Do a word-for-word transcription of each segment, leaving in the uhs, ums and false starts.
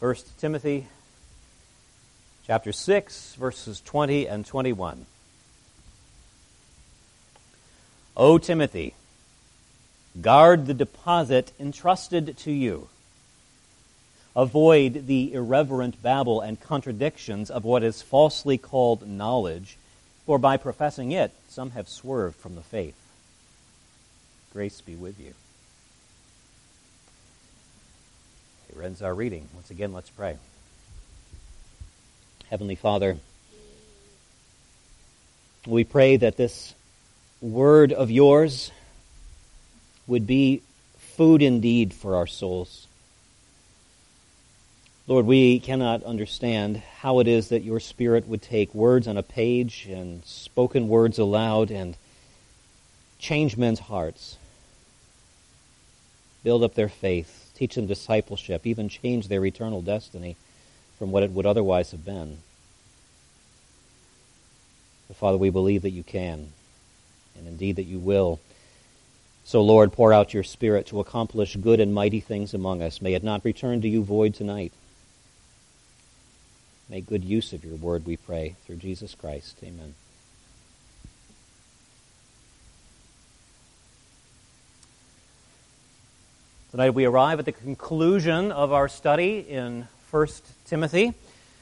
First Timothy chapter six, verses twenty and twenty-one. O Timothy, guard the deposit entrusted to you. Avoid the irreverent babble and contradictions of what is falsely called knowledge, for by professing it, some have swerved from the faith. Grace be with you. Here ends our reading. Once again, let's pray. Heavenly Father, we pray that this word of yours would be food indeed for our souls. Lord, we cannot understand how it is that your Spirit would take words on a page and spoken words aloud and change men's hearts, build up their faith, teach them discipleship, even change their eternal destiny from what it would otherwise have been. But Father, we believe that you can, and indeed that you will. So, Lord, pour out your Spirit to accomplish good and mighty things among us. May it not return to you void tonight. Make good use of your word, we pray, through Jesus Christ. Amen. Tonight we arrive at the conclusion of our study in First Timothy.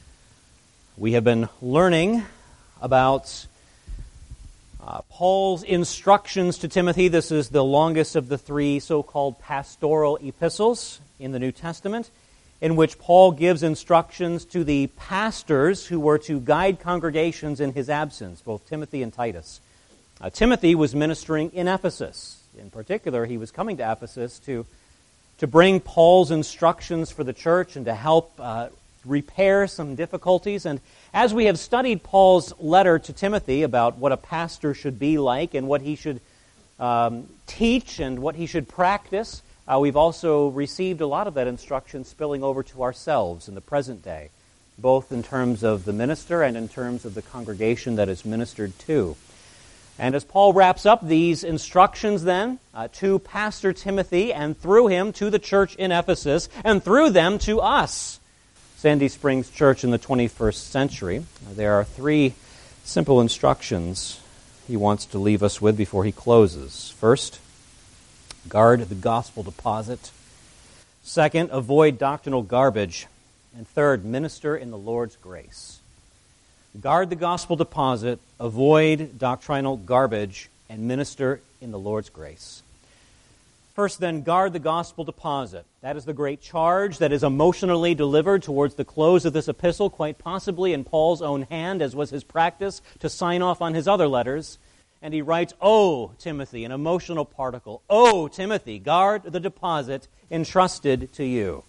We have been learning about uh, Paul's instructions to Timothy. This is the longest of the three so-called pastoral epistles in the New Testament, in which Paul gives instructions to the pastors who were to guide congregations in his absence, both Timothy and Titus. Uh, Timothy was ministering in Ephesus. In particular, he was coming to Ephesus to, to bring Paul's instructions for the church and to help uh, repair some difficulties. And as we have studied Paul's letter to Timothy about what a pastor should be like and what he should um, teach and what he should practice, Uh, we've also received a lot of that instruction spilling over to ourselves in the present day, both in terms of the minister and in terms of the congregation that is ministered to. And as Paul wraps up these instructions then uh, to Pastor Timothy and through him to the church in Ephesus and through them to us, Sandy Springs Church in the twenty-first century, uh, there are three simple instructions he wants to leave us with before he closes. First, guard the gospel deposit. Second, avoid doctrinal garbage. And third, minister in the Lord's grace. Guard the gospel deposit, avoid doctrinal garbage, and minister in the Lord's grace. First, then, guard the gospel deposit. That is the great charge that is emotionally delivered towards the close of this epistle, quite possibly in Paul's own hand, as was his practice to sign off on his other letters. And he writes, O Timothy, an emotional particle, O Timothy, guard the deposit entrusted to you.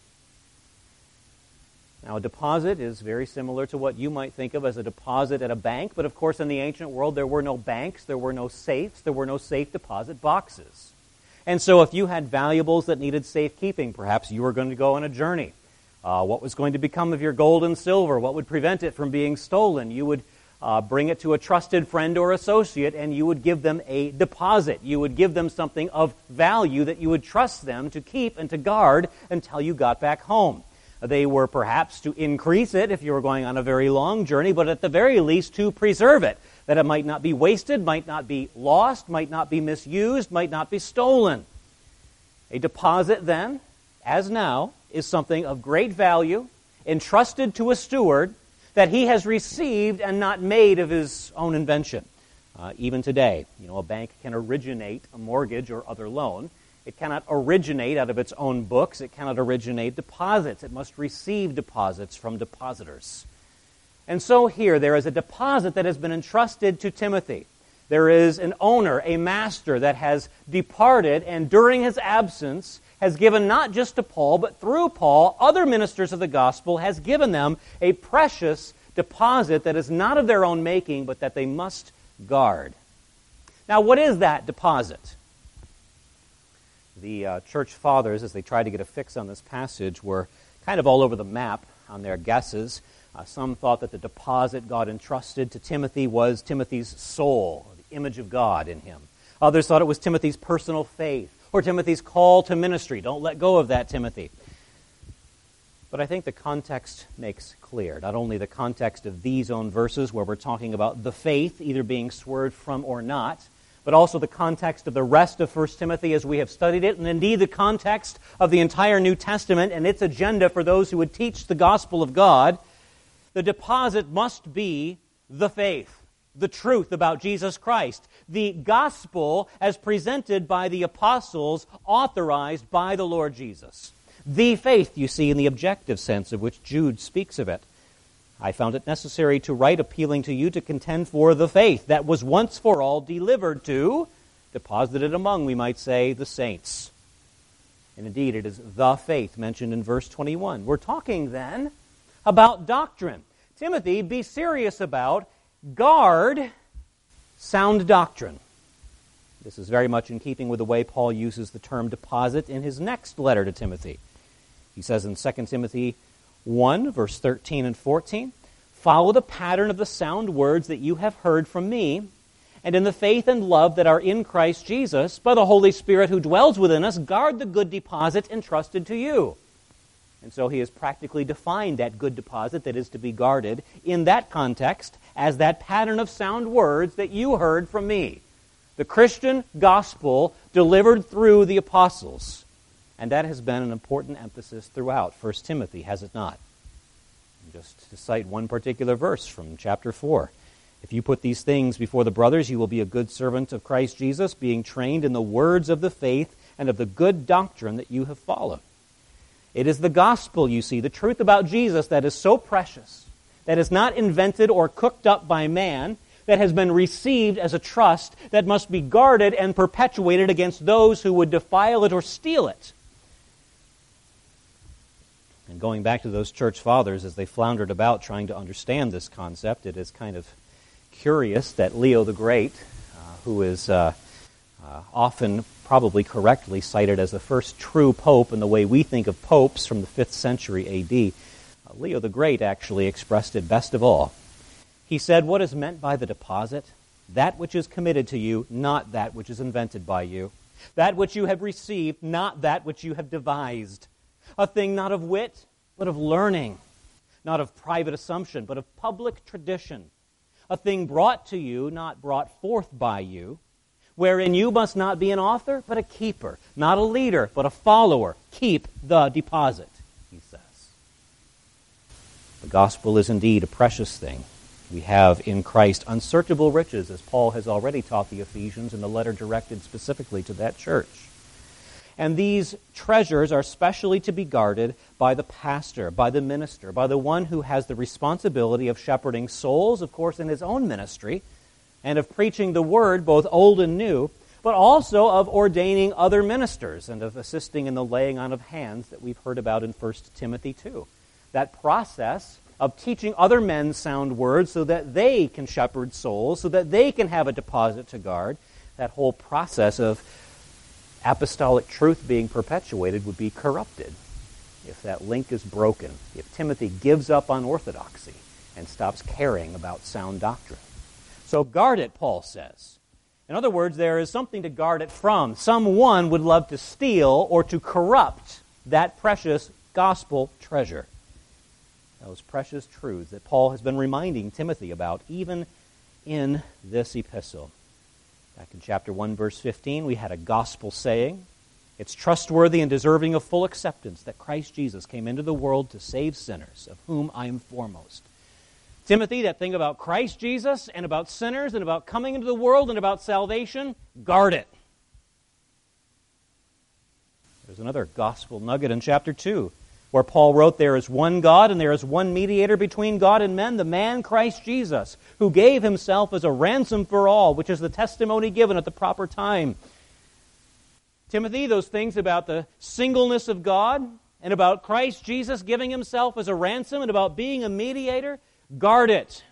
Now, a deposit is very similar to what you might think of as a deposit at a bank, but of course in the ancient world there were no banks, there were no safes, there were no safe deposit boxes. And so if you had valuables that needed safekeeping, perhaps you were going to go on a journey. Uh, what was going to become of your gold and silver? What would prevent it from being stolen? You would Uh, bring it to a trusted friend or associate, and you would give them a deposit. You would give them something of value that you would trust them to keep and to guard until you got back home. They were perhaps to increase it if you were going on a very long journey, but at the very least to preserve it, that it might not be wasted, might not be lost, might not be misused, might not be stolen. A deposit then, as now, is something of great value, entrusted to a steward, that he has received and not made of his own invention. Uh, even today, you know, a bank can originate a mortgage or other loan. It cannot originate out of its own books. It cannot originate deposits. It must receive deposits from depositors. And so here, there is a deposit that has been entrusted to Timothy. There is an owner, a master that has departed, and during his absence has given not just to Paul, but through Paul, other ministers of the gospel, has given them a precious deposit that is not of their own making, but that they must guard. Now, what is that deposit? The uh, church fathers, as they tried to get a fix on this passage, were kind of all over the map on their guesses. Uh, some thought that the deposit God entrusted to Timothy was Timothy's soul, the image of God in him. Others thought it was Timothy's personal faith, or Timothy's call to ministry. Don't let go of that, Timothy. But I think the context makes clear, not only the context of these own verses where we're talking about the faith either being swerved from or not, but also the context of the rest of First Timothy as we have studied it, and indeed the context of the entire New Testament and its agenda for those who would teach the gospel of God. The deposit must be the faith, the truth about Jesus Christ, the gospel as presented by the apostles, authorized by the Lord Jesus. The faith, you see, in the objective sense of which Jude speaks of it. I found it necessary to write appealing to you to contend for the faith that was once for all delivered to, deposited among, we might say, the saints. And indeed, it is the faith mentioned in verse twenty-one. We're talking then about doctrine. Timothy, be serious about, guard sound doctrine. This is very much in keeping with the way Paul uses the term deposit in his next letter to Timothy. He says in Second Timothy one, verse thirteen and fourteen, follow the pattern of the sound words that you have heard from me, and in the faith and love that are in Christ Jesus, by the Holy Spirit who dwells within us, guard the good deposit entrusted to you. And so he has practically defined that good deposit that is to be guarded in that context as that pattern of sound words that you heard from me. The Christian gospel delivered through the apostles. And that has been an important emphasis throughout First Timothy, has it not? Just to cite one particular verse from chapter four. If you put these things before the brothers, you will be a good servant of Christ Jesus, being trained in the words of the faith and of the good doctrine that you have followed. It is the gospel, you see, the truth about Jesus that is so precious, that is not invented or cooked up by man, that has been received as a trust that must be guarded and perpetuated against those who would defile it or steal it. And going back to those church fathers, as they floundered about trying to understand this concept, it is kind of curious that Leo the Great, uh, who is uh, uh, often, probably correctly, cited as the first true pope in the way we think of popes from the fifth century A D, uh, Leo the Great actually expressed it best of all. He said, what is meant by the deposit? That which is committed to you, not that which is invented by you. That which you have received, not that which you have devised. A thing not of wit, but of learning. Not of private assumption, but of public tradition. A thing brought to you, not brought forth by you. Wherein you must not be an author, but a keeper. Not a leader, but a follower. Keep the deposit, he says. The gospel is indeed a precious thing. We have in Christ unsearchable riches, as Paul has already taught the Ephesians in the letter directed specifically to that church. And these treasures are specially to be guarded by the pastor, by the minister, by the one who has the responsibility of shepherding souls, of course, in his own ministry, and of preaching the word, both old and new, but also of ordaining other ministers and of assisting in the laying on of hands that we've heard about in First Timothy two. That process of teaching other men sound words so that they can shepherd souls, so that they can have a deposit to guard, that whole process of apostolic truth being perpetuated would be corrupted if that link is broken, if Timothy gives up on orthodoxy and stops caring about sound doctrine. So guard it, Paul says. In other words, there is something to guard it from. Someone would love to steal or to corrupt that precious gospel treasure. Those precious truths that Paul has been reminding Timothy about, even in this epistle. Back in chapter one, verse fifteen, we had a gospel saying. It's trustworthy and deserving of full acceptance that Christ Jesus came into the world to save sinners, of whom I am foremost. Timothy, that thing about Christ Jesus and about sinners and about coming into the world and about salvation, guard it. There's another gospel nugget in chapter two, where Paul wrote, there is one God and there is one mediator between God and men, the man Christ Jesus, who gave himself as a ransom for all, which is the testimony given at the proper time. Timothy, those things about the singleness of God and about Christ Jesus giving himself as a ransom and about being a mediator, guard it.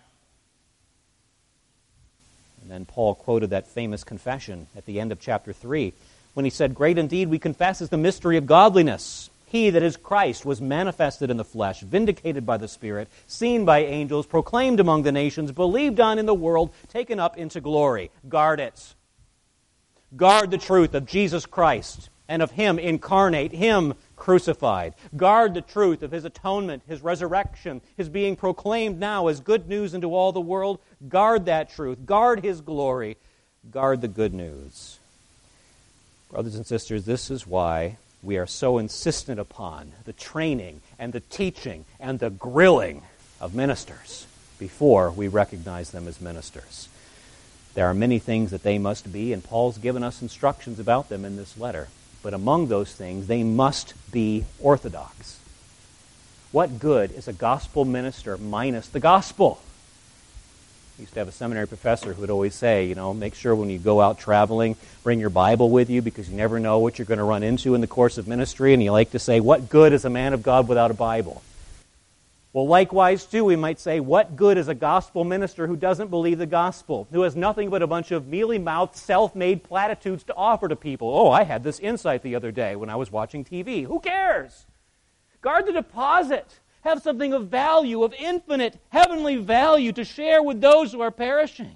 And then Paul quoted that famous confession at the end of chapter three, when he said, great indeed we confess is the mystery of godliness. He, that is Christ, was manifested in the flesh, vindicated by the Spirit, seen by angels, proclaimed among the nations, believed on in the world, taken up into glory. Guard it. Guard the truth of Jesus Christ and of Him incarnate, Him crucified. Guard the truth of his atonement, his resurrection, his being proclaimed now as good news into all the world. Guard that truth. Guard his glory. Guard the good news. Brothers and sisters, this is why we are so insistent upon the training and the teaching and the grilling of ministers before we recognize them as ministers. There are many things that they must be, and Paul's given us instructions about them in this letter. But among those things, they must be orthodox. What good is a gospel minister minus the gospel? I used to have a seminary professor who would always say, you know, make sure when you go out traveling, bring your Bible with you because you never know what you're going to run into in the course of ministry. And he liked to say, what good is a man of God without a Bible? Well, likewise, too, we might say, what good is a gospel minister who doesn't believe the gospel, who has nothing but a bunch of mealy-mouthed, self-made platitudes to offer to people? Oh, I had this insight the other day when I was watching T V. Who cares? Guard the deposit. Have something of value, of infinite, heavenly value to share with those who are perishing.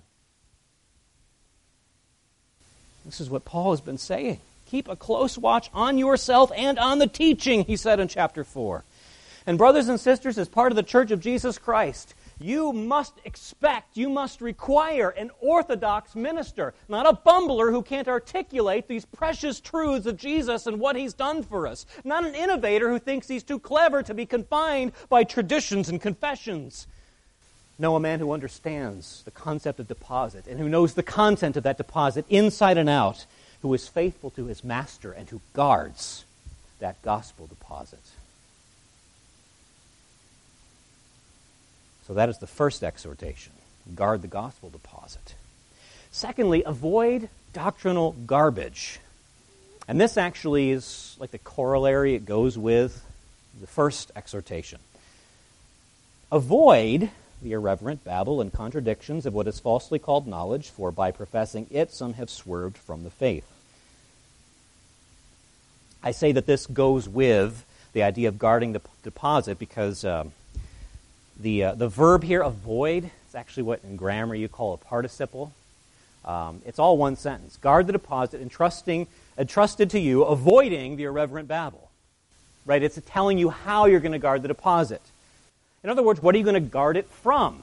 This is what Paul has been saying. Keep a close watch on yourself and on the teaching, he said in chapter four. And brothers and sisters, as part of the Church of Jesus Christ, you must expect, you must require an orthodox minister, not a bumbler who can't articulate these precious truths of Jesus and what he's done for us, not an innovator who thinks he's too clever to be confined by traditions and confessions. No, a man who understands the concept of deposit and who knows the content of that deposit inside and out, who is faithful to his master and who guards that gospel deposit. So that is the first exhortation. Guard the gospel deposit. Secondly, avoid doctrinal garbage. And this actually is like the corollary. It goes with the first exhortation. Avoid the irreverent babble and contradictions of what is falsely called knowledge, for by professing it some have swerved from the faith. I say that this goes with the idea of guarding the deposit because um, The uh, the verb here, avoid, is actually what in grammar you call a participle. Um, it's all one sentence. Guard the deposit, entrusting, entrusted to you, avoiding the irreverent babble. Right? It's telling you how you're going to guard the deposit. In other words, what are you going to guard it from?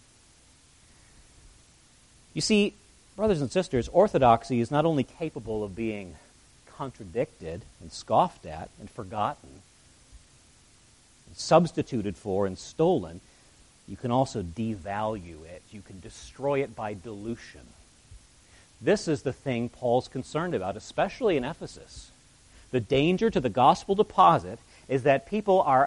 You see, brothers and sisters, orthodoxy is not only capable of being contradicted and scoffed at and forgotten, substituted for and stolen, you can also devalue it. You can destroy it by dilution. This is the thing Paul's concerned about, especially in Ephesus. The danger to the gospel deposit is that people are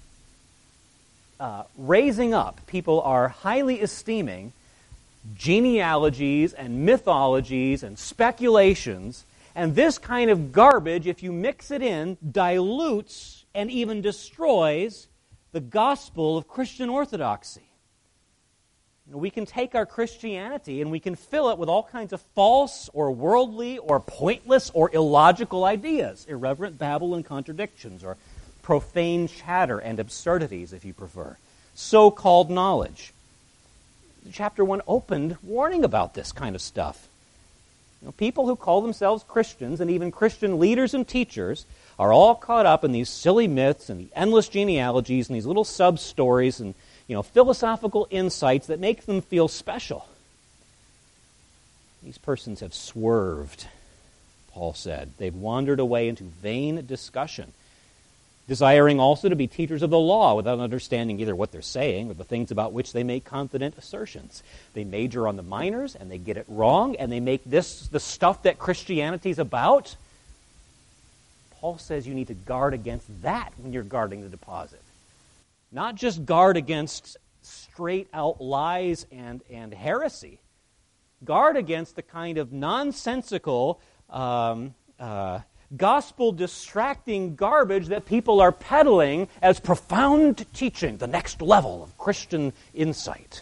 uh, raising up, people are highly esteeming genealogies and mythologies and speculations, and this kind of garbage, if you mix it in, dilutes and even destroys the gospel of Christian orthodoxy. We can take our Christianity and we can fill it with all kinds of false or worldly or pointless or illogical ideas, irreverent babble and contradictions, or profane chatter and absurdities, if you prefer, so-called knowledge. Chapter one opened warning about this kind of stuff. You know, people who call themselves Christians and even Christian leaders and teachers are all caught up in these silly myths and the endless genealogies and these little sub-stories and, you know, philosophical insights that make them feel special. These persons have swerved, Paul said. They've wandered away into vain discussion, desiring also to be teachers of the law without understanding either what they're saying or the things about which they make confident assertions. They major on the minors and they get it wrong and they make this the stuff that Christianity's about. Paul says you need to guard against that when you're guarding the deposit. Not just guard against straight-out lies and, and heresy. Guard against the kind of nonsensical, um, uh, gospel-distracting garbage that people are peddling as profound teaching, the next level of Christian insight.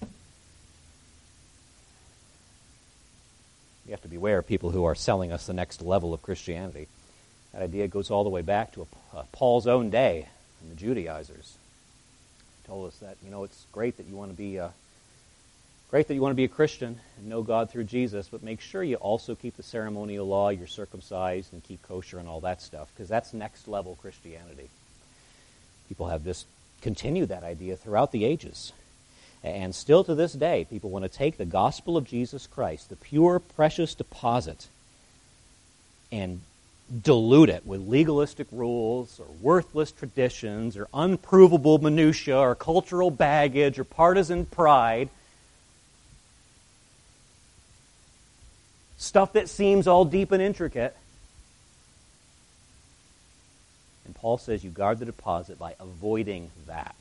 You have to beware of people who are selling us the next level of Christianity. That idea goes all the way back to a, a Paul's own day and the Judaizers. He told us that, you know, it's great that you want to be uh, Great that you want to be a Christian and know God through Jesus, but make sure you also keep the ceremonial law, you're circumcised, and keep kosher and all that stuff, because that's next level Christianity. People have just continued that idea throughout the ages. And still to this day, people want to take the gospel of Jesus Christ, the pure, precious deposit, and dilute it with legalistic rules or worthless traditions or unprovable minutia or cultural baggage or partisan pride. Stuff that seems all deep and intricate. And Paul says you guard the deposit by avoiding that.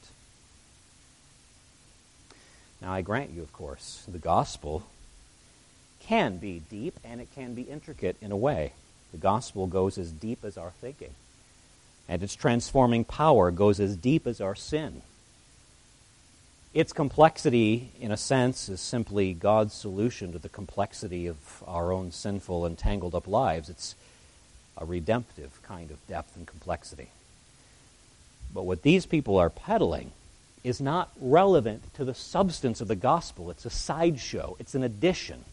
Now I grant you, of course, the gospel can be deep and it can be intricate in a way. The gospel goes as deep as our thinking. And its transforming power goes as deep as our sin. Its complexity, in a sense, is simply God's solution to the complexity of our own sinful and tangled up lives. It's a redemptive kind of depth and complexity. But what these people are peddling is not relevant to the substance of the gospel. It's a sideshow. It's an addition.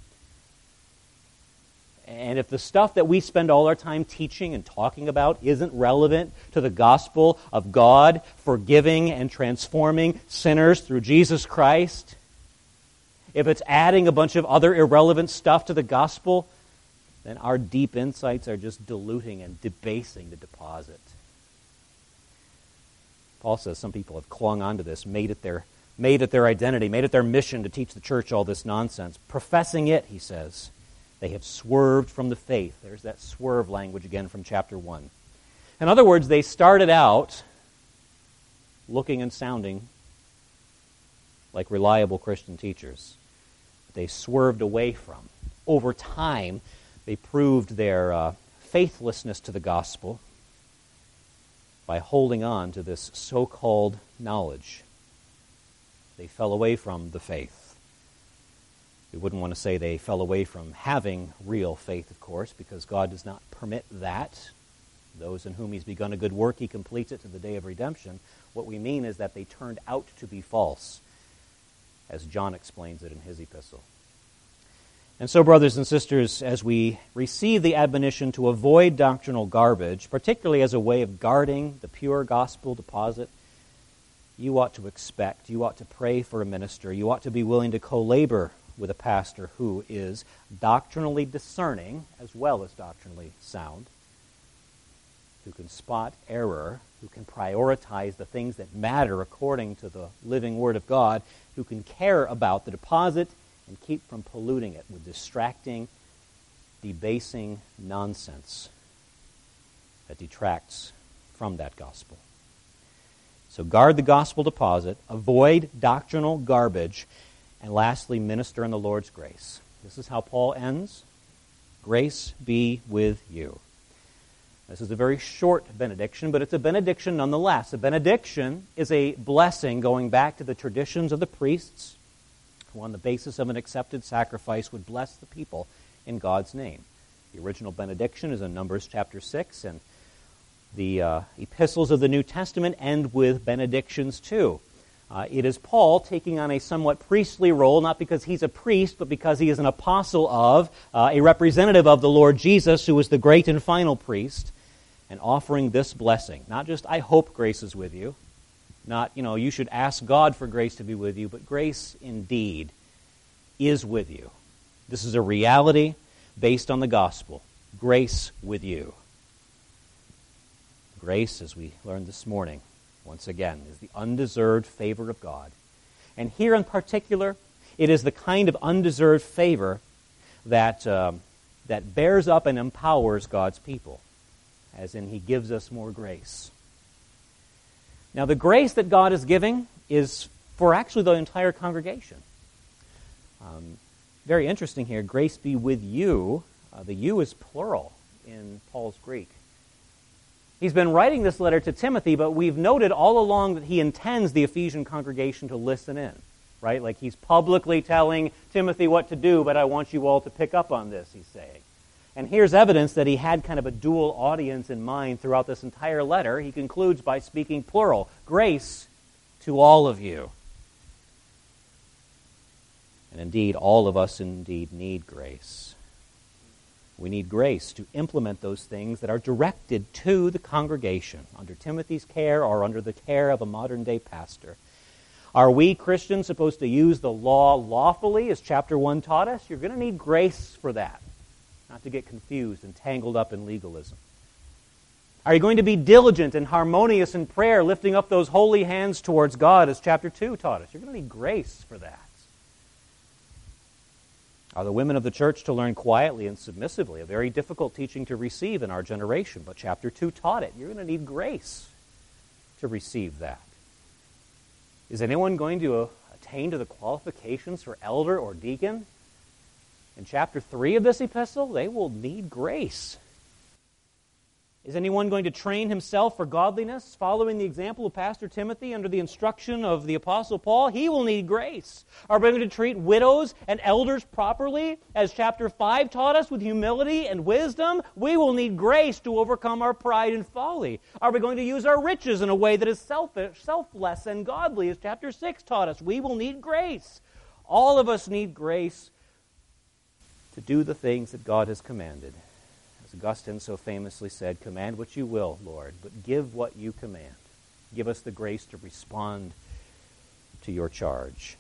And if the stuff that we spend all our time teaching and talking about isn't relevant to the gospel of God forgiving and transforming sinners through Jesus Christ, if it's adding a bunch of other irrelevant stuff to the gospel, then our deep insights are just diluting and debasing the deposit. Paul says some people have clung onto this, made it their, made it their identity, made it their mission to teach the church all this nonsense. Professing it, he says, they have swerved from the faith. There's that swerve language again from chapter one. In other words, they started out looking and sounding like reliable Christian teachers. But they swerved away from. Over time, they proved their uh, faithlessness to the gospel by holding on to this so-called knowledge. They fell away from the faith. We wouldn't want to say they fell away from having real faith, of course, because God does not permit that. Those in whom he's begun a good work, he completes it to the day of redemption. What we mean is that they turned out to be false, as John explains it in his epistle. And so, brothers and sisters, as we receive the admonition to avoid doctrinal garbage, particularly as a way of guarding the pure gospel deposit, you ought to expect, you ought to pray for a minister, you ought to be willing to co-labor with a pastor who is doctrinally discerning as well as doctrinally sound, who can spot error, who can prioritize the things that matter according to the living Word of God, who can care about the deposit and keep from polluting it with distracting, debasing nonsense that detracts from that gospel. So guard the gospel deposit, avoid doctrinal garbage, and lastly, minister in the Lord's grace. This is how Paul ends. Grace be with you. This is a very short benediction, but it's a benediction nonetheless. A benediction is a blessing going back to the traditions of the priests, who on the basis of an accepted sacrifice would bless the people in God's name. The original benediction is in Numbers chapter six, and the uh, epistles of the New Testament end with benedictions too. Uh, it is Paul taking on a somewhat priestly role, not because he's a priest, but because he is an apostle of, uh, a representative of the Lord Jesus, who is the great and final priest, and offering this blessing. Not just, I hope grace is with you. Not, you know, you should ask God for grace to be with you, but grace indeed is with you. This is a reality based on the gospel. Grace with you. Grace, as we learned this morning, once again, is the undeserved favor of God. And here in particular, it is the kind of undeserved favor that, um, that bears up and empowers God's people, as in he gives us more grace. Now, the grace that God is giving is for actually the entire congregation. Um, very interesting here, grace be with you. Uh, the you is plural in Paul's Greek. He's been writing this letter to Timothy, but we've noted all along that he intends the Ephesian congregation to listen in, right? Like he's publicly telling Timothy what to do, but I want you all to pick up on this, he's saying. And here's evidence that he had kind of a dual audience in mind throughout this entire letter. He concludes by speaking plural, grace to all of you. And And indeed, all of us indeed need grace. We need grace to implement those things that are directed to the congregation under Timothy's care or under the care of a modern-day pastor. Are we Christians supposed to use the law lawfully, as chapter one taught us? You're going to need grace for that, not to get confused and tangled up in legalism. Are you going to be diligent and harmonious in prayer, lifting up those holy hands towards God, as chapter two taught us? You're going to need grace for that. Are the women of the church to learn quietly and submissively? A very difficult teaching to receive in our generation, but chapter two taught it. You're going to need grace to receive that. Is anyone going to uh, attain to the qualifications for elder or deacon? In chapter three of this epistle, they will need grace. Is anyone going to train himself for godliness, following the example of Pastor Timothy under the instruction of the Apostle Paul? He will need grace. Are we going to treat widows and elders properly, as chapter five taught us, with humility and wisdom? We will need grace to overcome our pride and folly. Are we going to use our riches in a way that is selfish, selfless and godly, as chapter six taught us? We will need grace. All of us need grace to do the things that God has commanded. As Augustine so famously said, "Command what you will, Lord, but give what you command." Give us the grace to respond to your charge.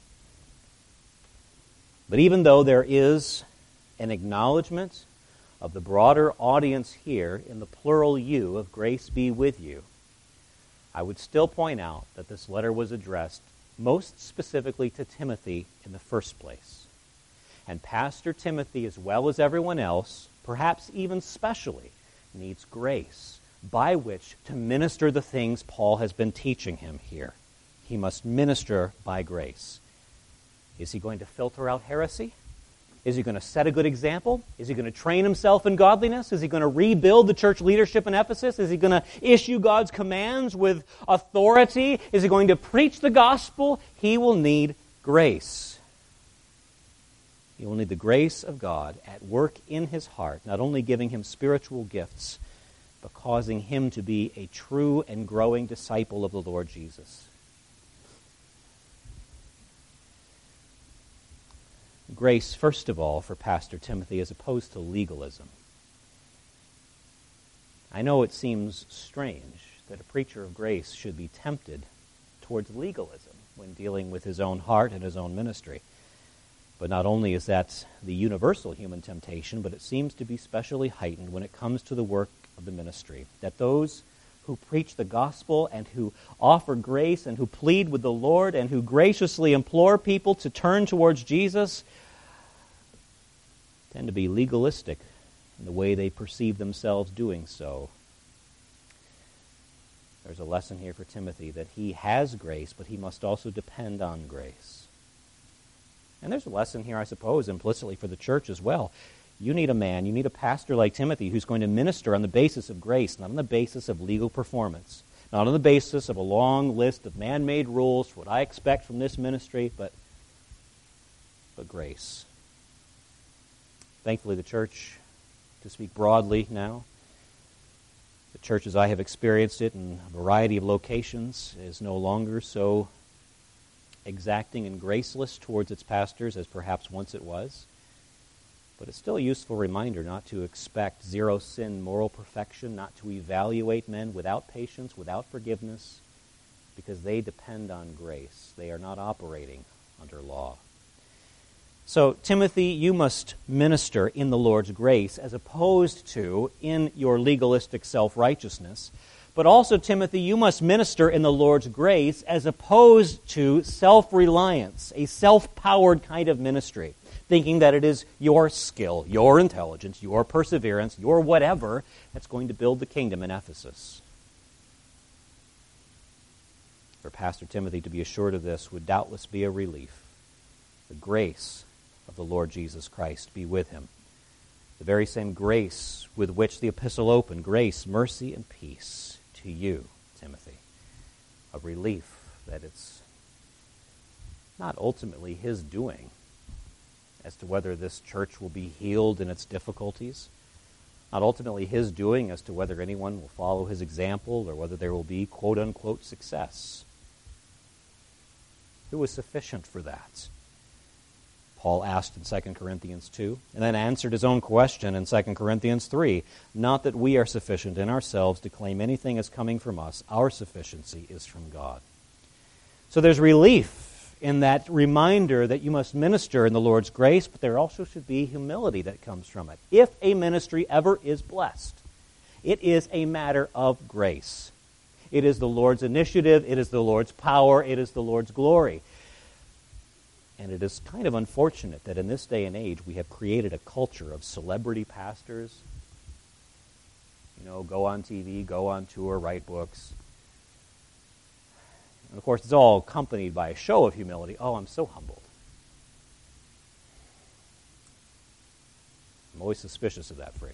But even though there is an acknowledgement of the broader audience here in the plural you of grace be with you, I would still point out that this letter was addressed most specifically to Timothy in the first place. And Pastor Timothy, as well as everyone else, perhaps even specially, needs grace by which to minister the things Paul has been teaching him here. He must minister by grace. Is he going to filter out heresy? Is he going to set a good example? Is he going to train himself in godliness? Is he going to rebuild the church leadership in Ephesus? Is he going to issue God's commands with authority? Is he going to preach the gospel? He will need grace. He will need the grace of God at work in his heart, not only giving him spiritual gifts, but causing him to be a true and growing disciple of the Lord Jesus. Grace, first of all, for Pastor Timothy, as opposed to legalism. I know it seems strange that a preacher of grace should be tempted towards legalism when dealing with his own heart and his own ministry. But not only is that the universal human temptation, but it seems to be specially heightened when it comes to the work of the ministry. That those who preach the gospel and who offer grace and who plead with the Lord and who graciously implore people to turn towards Jesus tend to be legalistic in the way they perceive themselves doing so. There's a lesson here for Timothy that he has grace, but he must also depend on grace. And there's a lesson here, I suppose, implicitly for the church as well. You need a man, you need a pastor like Timothy who's going to minister on the basis of grace, not on the basis of legal performance, not on the basis of a long list of man-made rules for what I expect from this ministry, but, but grace. Thankfully, the church, to speak broadly now, the church as I have experienced it in a variety of locations, is no longer so exacting and graceless towards its pastors as perhaps once it was. But it's still a useful reminder not to expect zero-sin moral perfection, not to evaluate men without patience, without forgiveness, because they depend on grace. They are not operating under law. So, Timothy, you must minister in the Lord's grace as opposed to in your legalistic self-righteousness. But also, Timothy, you must minister in the Lord's grace as opposed to self-reliance, a self-powered kind of ministry, thinking that it is your skill, your intelligence, your perseverance, your whatever that's going to build the kingdom in Ephesus. For Pastor Timothy to be assured of this would doubtless be a relief. The grace of the Lord Jesus Christ be with him. The very same grace with which the epistle opened, grace, mercy, and peace to you, Timothy. A relief that it's not ultimately his doing as to whether this church will be healed in its difficulties, not ultimately his doing as to whether anyone will follow his example or whether there will be quote-unquote success. Who is sufficient for that? Paul asked in Second Corinthians two, and then answered his own question in Second Corinthians three. Not that we are sufficient in ourselves to claim anything as coming from us. Our sufficiency is from God. So there's relief in that reminder that you must minister in the Lord's grace, but there also should be humility that comes from it. If a ministry ever is blessed, it is a matter of grace. It is the Lord's initiative, it is the Lord's power, it is the Lord's glory. And it is kind of unfortunate that in this day and age we have created a culture of celebrity pastors. You know, go on T V, go on tour, write books. And of course, it's all accompanied by a show of humility. Oh, I'm so humbled. I'm always suspicious of that phrase.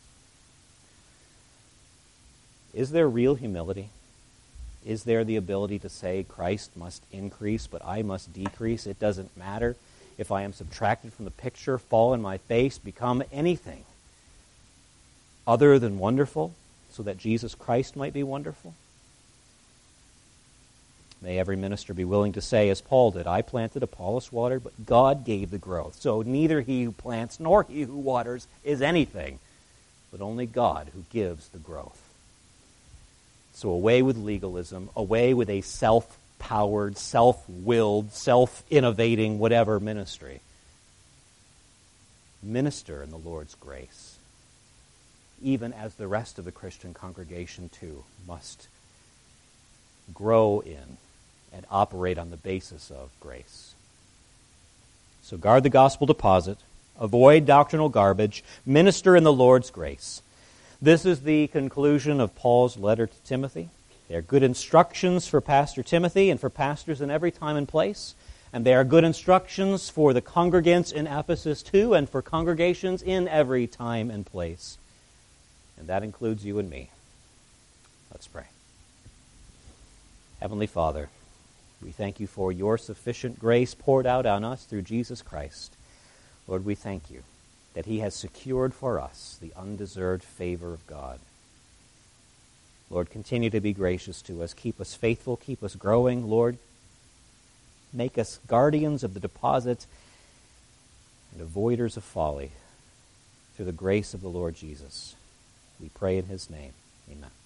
Is there real humility? Is there the ability to say, Christ must increase, but I must decrease? It doesn't matter if I am subtracted from the picture, fall on my face, become anything other than wonderful, so that Jesus Christ might be wonderful? May every minister be willing to say, as Paul did, I planted, Apollos watered, but God gave the growth. So neither he who plants nor he who waters is anything, but only God who gives the growth. So away with legalism, away with a self-powered, self-willed, self-innovating, whatever ministry. Minister in the Lord's grace, even as the rest of the Christian congregation too must grow in and operate on the basis of grace. So guard the gospel deposit, avoid doctrinal garbage, minister in the Lord's grace. This is the conclusion of Paul's letter to Timothy. They are good instructions for Pastor Timothy and for pastors in every time and place. And they are good instructions for the congregants in Ephesus too, and for congregations in every time and place. And that includes you and me. Let's pray. Heavenly Father, we thank you for your sufficient grace poured out on us through Jesus Christ. Lord, we thank you that he has secured for us the undeserved favor of God. Lord, continue to be gracious to us. Keep us faithful. Keep us growing. Lord, make us guardians of the deposit and avoiders of folly through the grace of the Lord Jesus. We pray in his name. Amen.